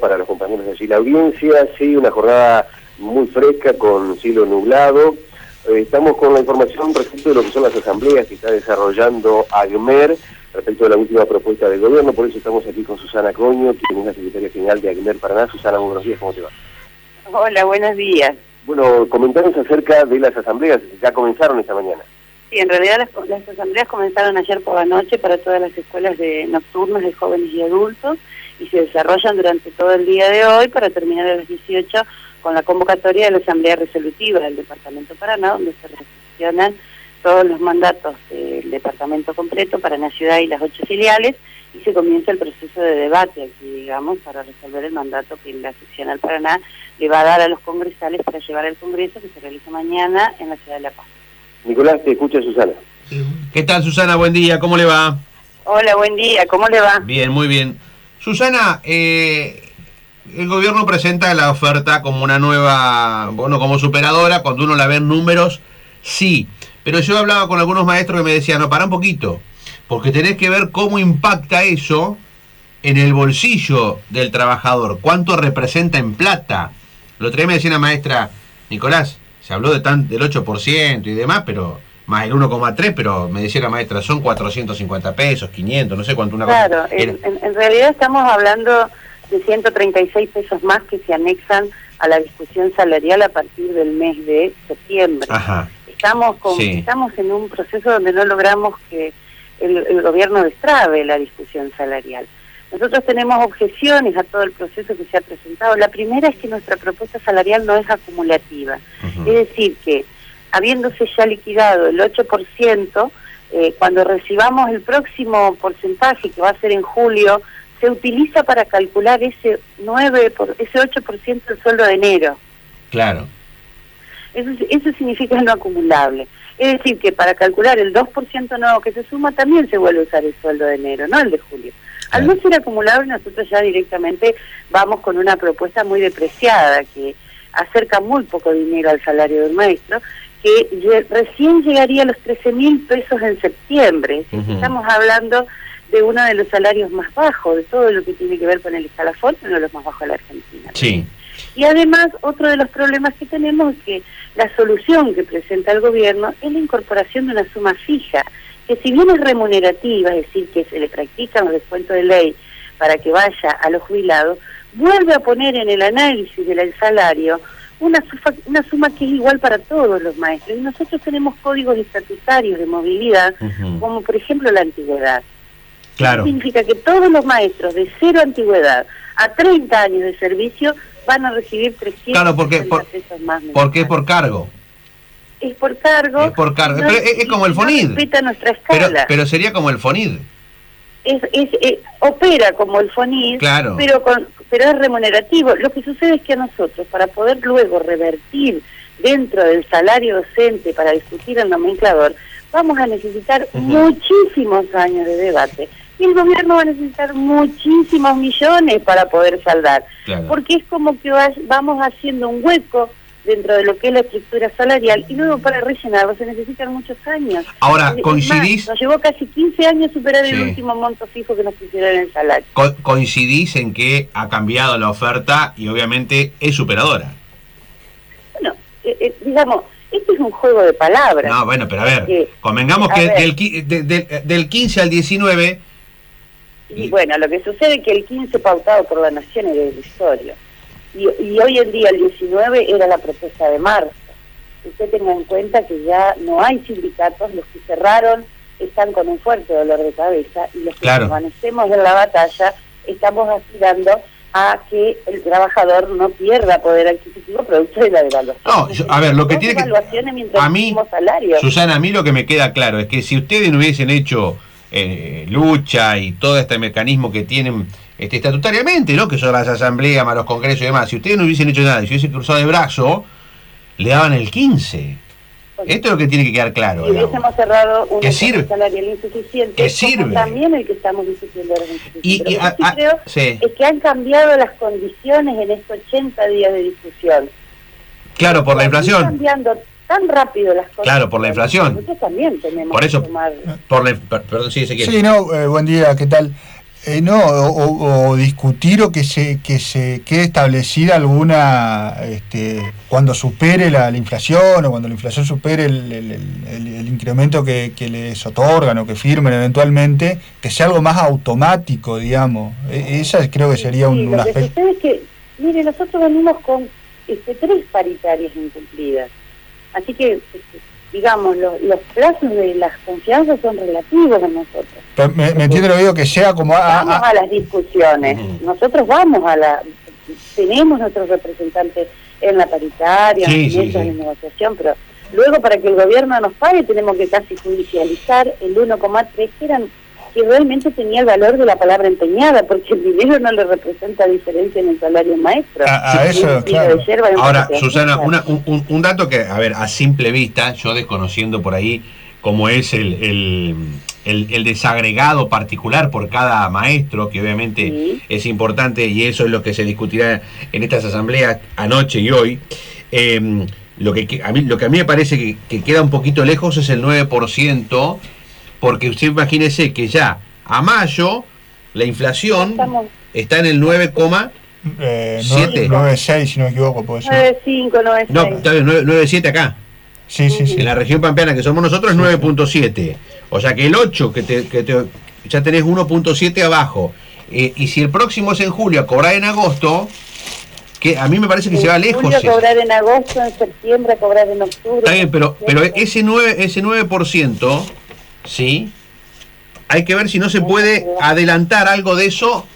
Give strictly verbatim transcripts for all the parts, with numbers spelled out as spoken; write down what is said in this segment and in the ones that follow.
para los compañeros de allí la audiencia. Sí, una jornada muy fresca con cielo nublado. Eh, estamos con la información respecto de lo que son las asambleas que está desarrollando AGMER respecto de la última propuesta del gobierno. Por eso estamos aquí con Susana Coño, quien es la secretaria general de AGMER Paraná. Susana, buenos días, ¿cómo te va? Hola, buenos días. Bueno, comentaros acerca de las asambleas, ya comenzaron esta mañana. Sí, en realidad las, las asambleas comenzaron ayer por la noche para todas las escuelas de nocturnas de jóvenes y adultos y se desarrollan durante todo el día de hoy para terminar a las dieciocho con la convocatoria de la Asamblea Resolutiva del Departamento Paraná, donde se recepcionan todos los mandatos del departamento completo para la ciudad y las ocho filiales y se comienza el proceso de debate aquí, digamos, para resolver el mandato que la seccional Paraná le va a dar a los congresales para llevar al Congreso que se realiza mañana en la ciudad de La Paz. Nicolás, te escucha Susana. ¿Qué tal, Susana? Buen día, ¿cómo le va? Hola, buen día, ¿cómo le va? Bien, muy bien. Susana, eh, el gobierno presenta la oferta como una nueva, bueno, como superadora, cuando uno la ve en números, sí. Pero yo hablaba con algunos maestros que me decían, no, para un poquito, porque tenés que ver cómo impacta eso en el bolsillo del trabajador, cuánto representa en plata. El otro día me decía una maestra, Nicolás, se habló de tan, del ocho por ciento y demás, pero más el uno coma tres, pero me decía la maestra, son cuatrocientos cincuenta pesos, quinientos, no sé cuánto una claro, cosa. Claro, en, en realidad estamos hablando de ciento treinta y seis pesos más que se anexan a la discusión salarial a partir del mes de septiembre. Ajá. Estamos con, sí. estamos en un proceso donde no logramos que el, el gobierno destrabe la discusión salarial. Nosotros tenemos objeciones a todo el proceso que se ha presentado. La primera es que nuestra propuesta salarial no es acumulativa. Uh-huh. Es decir, que habiéndose ya liquidado el ocho por ciento, eh, cuando recibamos el próximo porcentaje, que va a ser en julio, se utiliza para calcular ese nueve por, ese ocho por ciento del sueldo de enero. Claro. Eso, eso significa no acumulable. Es decir, que para calcular el dos por ciento nuevo que se suma, también se vuelve a usar el sueldo de enero, no el de julio. Al no ser acumulable, nosotros ya directamente vamos con una propuesta muy depreciada, que acerca muy poco dinero al salario del maestro, que recién llegaría a los trece mil pesos en septiembre. Uh-huh. Estamos hablando de uno de los salarios más bajos, de todo lo que tiene que ver con el escalafón, uno de los más bajos de la Argentina. Sí. Y además, otro de los problemas que tenemos es que la solución que presenta el gobierno es la incorporación de una suma fija, que si bien es remunerativa, es decir, que se le practican los descuentos de ley para que vaya a los jubilados, vuelve a poner en el análisis del salario una, sufa, una suma que es igual para todos los maestros. Y nosotros tenemos códigos estatutarios de movilidad, uh-huh. como por ejemplo la antigüedad. Claro. Eso significa que todos los maestros de cero antigüedad a treinta años de servicio van a recibir trescientos claro, porque, por, pesos más. Porque es por cargo. Es por cargo. Es por cargo. No, pero es, es como el FONID. No respeta nuestra escala. Pero, pero sería como el FONID. Es, es, es, opera como el FONID, claro. pero, con, pero es remunerativo. Lo que sucede es que a nosotros, para poder luego revertir dentro del salario docente para discutir el nomenclador, vamos a necesitar uh-huh. muchísimos años de debate. Y el gobierno va a necesitar muchísimos millones para poder saldar. Claro. Porque es como que va, vamos haciendo un hueco dentro de lo que es la estructura salarial, y luego para rellenarlo se necesitan muchos años. Ahora, es, ¿coincidís? Más, nos llevó casi quince años superar sí. el último monto fijo que nos pusieron en el salario. Co- ¿Coincidís en que ha cambiado la oferta y obviamente es superadora? Bueno, eh, eh, digamos, este es un juego de palabras. No, bueno, pero a ver, eh, convengamos a que ver. Del, de, de, del quince al diecinueve... Y, y bueno, lo que sucede es que el quince pautado por la Nación era irrisorio. Y, y hoy en día el diecinueve era la propuesta de marzo. Usted tenga en cuenta que ya no hay sindicatos, los que cerraron están con un fuerte dolor de cabeza y los que claro. permanecemos en la batalla estamos aspirando a que el trabajador no pierda poder adquisitivo producto de la devaluación. No, yo, a ver, lo que tiene que... A mí, Susana, a mí lo que me queda claro es que si ustedes no hubiesen hecho eh, lucha y todo este mecanismo que tienen... Este, estatutariamente, ¿no? Que son las asambleas, más los congresos y demás. Si ustedes no hubiesen hecho nada, si hubiesen cruzado de brazo, le daban el quince. Okay. Esto es lo que tiene que quedar claro. Si hubiésemos cerrado un sirve? salarial insuficiente, que sirve. También el que estamos discutiendo ahora insuficiente. Y, y Pero a, lo que a, creo sí. es que han cambiado las condiciones en estos ochenta días de discusión. Claro, por la inflación. Están cambiando tan rápido las cosas. Claro, por la inflación. Nosotros también tenemos por eso, que tomar... por la, perdón, sí, Ezequiel. Sí, no, eh, buen día, ¿qué tal? Eh, no, o, o discutir o que se que se quede establecida alguna, este, cuando supere la, la inflación o cuando la inflación supere el, el, el, el incremento que, que les otorgan o que firmen eventualmente, que sea algo más automático, digamos. E, esa creo que sería un, sí, un lo aspecto. que sucede es que, mire, nosotros venimos con este, tres paritarias incumplidas. Así que, este, digamos, lo, los plazos de las confianzas son relativos a nosotros. Pero me, me entiende lo que digo, que sea como... A, vamos a, a las discusiones, uh-huh. nosotros vamos a la... Tenemos nuestros representantes en la paritaria, sí, en sí, mesas sí. de negociación, pero luego para que el gobierno nos pague tenemos que casi judicializar el uno coma tres, que eran que realmente tenía el valor de la palabra empeñada, porque el dinero no le representa diferencia en el salario maestro. A, a eso, claro. Yerba, ahora, Susana, una, un, un dato que, a ver, a simple vista, yo desconociendo por ahí cómo es el, el, el, el desagregado particular por cada maestro, que obviamente sí. es importante, y eso es lo que se discutirá en estas asambleas anoche y hoy, eh, lo, que, a mí, lo que a mí me parece que, que queda un poquito lejos es el nueve por ciento, porque usted imagínese que ya a mayo la inflación Estamos... está en el nueve coma siete. nueve coma seis, si no me equivoco, puede ser. nueve coma cinco, nueve coma seis. No, está bien, nueve coma siete acá. Sí, sí, sí. En la región pampeana, que somos nosotros, es nueve punto siete. O sea que el ocho, que, te, que te, ya tenés uno punto siete abajo. Eh, y si el próximo es en julio, a cobrar en agosto, que a mí me parece que en se va lejos. En julio a cobrar en agosto, en septiembre a cobrar en octubre. Está bien, pero, pero ese nueve, ese nueve por ciento, ¿sí? Hay que ver si no se puede adelantar algo de eso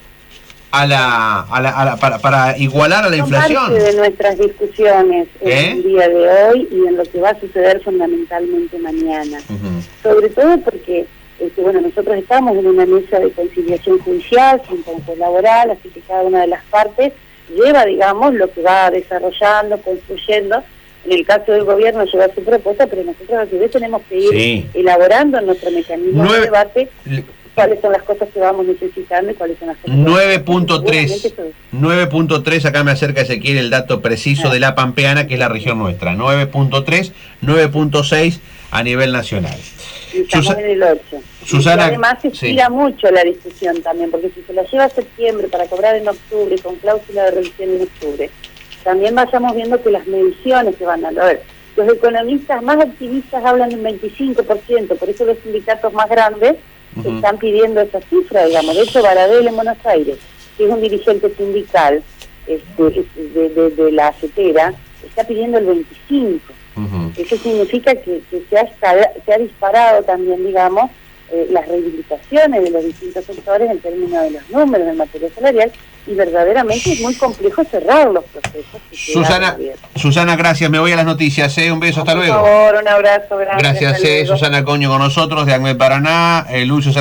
a la, a la, a la para, para igualar a la inflación. Parte de nuestras discusiones ¿Eh? en el día de hoy y en lo que va a suceder fundamentalmente mañana. Uh-huh. Sobre todo porque, este, bueno, nosotros estamos en una mesa de conciliación judicial, sin consejo laboral, así que cada una de las partes lleva, digamos, lo que va desarrollando, construyendo. En el caso del gobierno lleva su propuesta, pero nosotros a su vez tenemos que ir sí. elaborando nuestro mecanismo Nueve... de debate. Cuáles son las cosas que vamos necesitando y cuáles son las cosas nueve punto tres nueve punto tres, acá me acerca Ezequiel el dato preciso ah. de la Pampeana, que es la región nuestra, nueve punto tres, nueve punto seis a nivel nacional. Y estamos Susa- en el ocho. Susana, y además se estira sí. mucho la discusión también, porque si se la lleva a septiembre para cobrar en octubre, con cláusula de revisión en octubre, también vayamos viendo que las mediciones se van a ver. Los economistas más optimistas hablan de un veinticinco por ciento, por eso los sindicatos más grandes Uh-huh. están pidiendo esa cifra, digamos. De hecho, Baradel en Buenos Aires, que es un dirigente sindical este, de, de, de la acetera, está pidiendo el veinticinco. Uh-huh. Eso significa que, que se, ha escala, se ha disparado también, digamos, eh, las reivindicaciones de los distintos sectores en términos de los números en materia salarial, y verdaderamente es muy complejo cerrar los procesos. Susana, Susana, gracias, me voy a las noticias, ¿eh? Un beso, hasta Por luego. Por favor, un abrazo, gracias. Gracias, eh, Susana Coño con nosotros, de ACMED Paraná, eh, Lucio